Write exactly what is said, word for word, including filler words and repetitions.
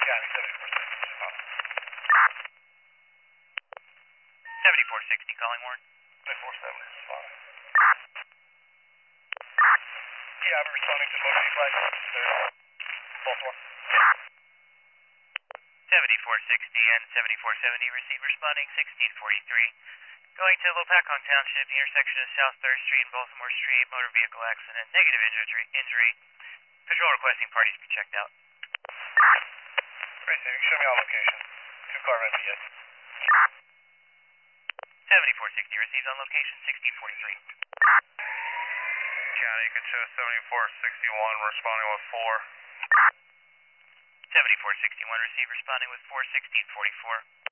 County seventy-four sixty. seventy-four sixty, calling Warren. seventy-four seventy is fine. Yeah, I'm responding to motion flag. Baltimore. seventy-four sixty and seventy-four seventy, receive responding sixteen forty-three. Going to Lopakong Township, intersection of South third Street and Baltimore Street, motor vehicle accident, negative injury. injury. Patrol requesting parties be checked out. Racing, show me on location. Two car M P S. seventy-four sixty, received on location sixteen forty-three. County, you can show seventy-four sixty-one, responding with four. seventy-four sixty-one, received responding with four sixteen forty-four.